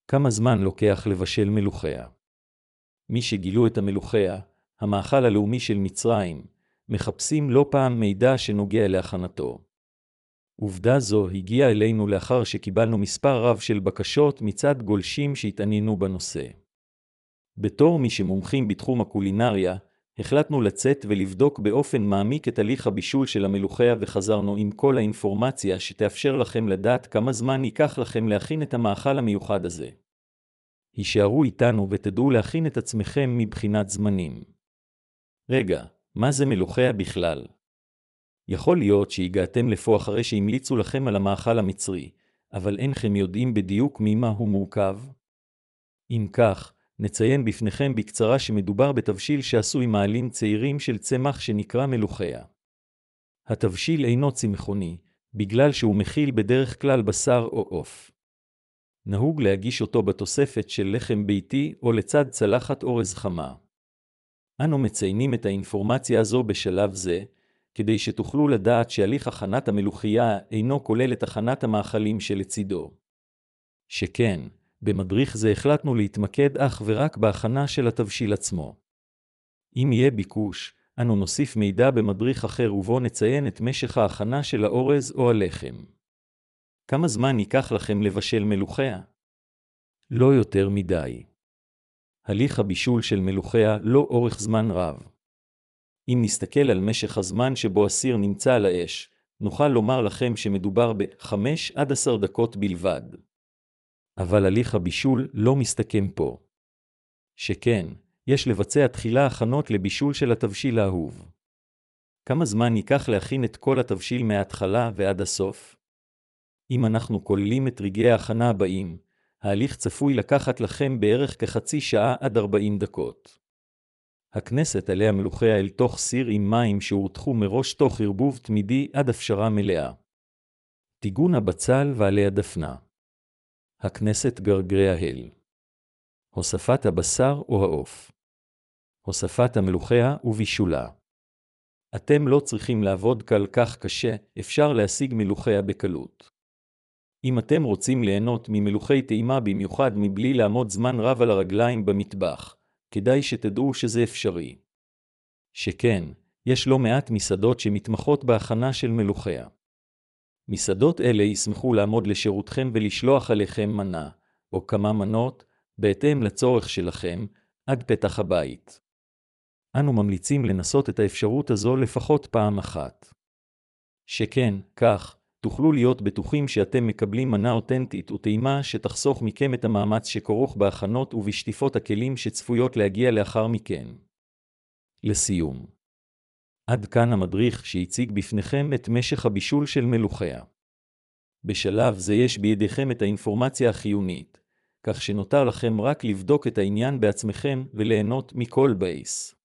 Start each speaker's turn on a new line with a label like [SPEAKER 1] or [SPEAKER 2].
[SPEAKER 1] כמה זמן לוקח לבשל מלוחיה? מי שגילו את המלוחיה, המאכל הלאומי של מצרים, מחפשים לא פעם מידע שנוגע להכנתו. עובדה זו הגיעה אלינו לאחר שקיבלנו מספר רב של בקשות מצד גולשים שהתעניינו בנושא. בתור מי שמומחים בתחום הקולינריה, החלטנו לצאת ולבדוק באופן מעמיק את הליך הבישול של המלוחיה וחזרנו עם כל האינפורמציה שתאפשר לכם לדעת כמה זמן ייקח לכם להכין את המאכל המיוחד הזה. הישארו איתנו ותדעו להכין את עצמכם מבחינת זמנים. רגע, מה זה מלוחיה בכלל? יכול להיות שהגעתם לפה אחרי שהמליצו לכם על המאכל המצרי, אבל אינכם יודעים בדיוק ממה הוא מורכב? אם כך, נציין בפניכם בקצרה שמדובר בתבשיל שעשוי מעלים צעירים של צמח שנקרא מלוחיה. התבשיל אינו צמחוני, בגלל שהוא מכיל בדרך כלל בשר או עוף. נהוג להגיש אותו בתוספת של לחם ביתי או לצד צלחת אורז חמה. אנו מציינים את האינפורמציה הזו בשלב זה, כדי שתוכלו לדעת שהליך הכנת המלוחייה אינו כולל את הכנת המאכלים שלצידו. שכן, במדריך זה החלטנו להתמקד אך ורק בהכנה של התבשיל עצמו. אם יהיה ביקוש, אנו נוסיף מידע במדריך אחר ובו נציין את משך ההכנה של האורז או הלחם. כמה זמן ייקח לכם לבשל מלוחיה? לא יותר מדי. הליך הבישול של מלוחיה לא אורך זמן רב. אם נסתכל על משך הזמן שבו הסיר נמצא על האש, נוכל לומר לכם שמדובר ב-5 עד 10 דקות בלבד. אבל הליך הבישול לא מסתכם פה. שכן, יש לבצע תחילה הכנות לבישול של התבשיל האהוב. כמה זמן ייקח להכין את כל התבשיל מההתחלה ועד הסוף? אם אנחנו כוללים את רגעי ההכנה הבאים, ההליך צפוי לקחת לכם בערך כחצי שעה עד 40 דקות. הכנסת עליה מלוחיה אל תוך סיר עם מים שהורתחו מראש תוך ערבוב תמידי עד הפשרה מלאה. טיגון הבצל ועליה דפנה. הכנסת גרגרי ההל. הוספת הבשר או העוף. הוספת המלוחיה ובישולה. אתם לא צריכים לעבוד כל כך קשה, אפשר להשיג מלוחיה בקלות. אם אתם רוצים ליהנות ממלוחי טעימה במיוחד מבלי לעמוד זמן רב על הרגליים במטבח, כדאי שתדעו שזה אפשרי. שכן, יש לא מעט מסעדות שמתמחות בהכנה של מלוחיה. מסעדות אלה ישמחו לעמוד לשירותכם ולשלוח עליכם מנה, או כמה מנות, בהתאם לצורך שלכם, עד פתח הבית. אנו ממליצים לנסות את האפשרות הזו לפחות פעם אחת. שכן, כך, תוכלו להיות בטוחים שאתם מקבלים מנה אותנטית וטעימה שתחסוך מכם את המאמץ שכרוך בהכנות ובשטיפות הכלים שצפויות להגיע לאחר מכן. לסיום. עד כאן המדריך שהציג בפניכם את משך הבישול של מלוחיה. בשלב זה יש בידיכם את האינפורמציה החיונית, כך שנותר לכם רק לבדוק את העניין בעצמכם וליהנות מכל בייס.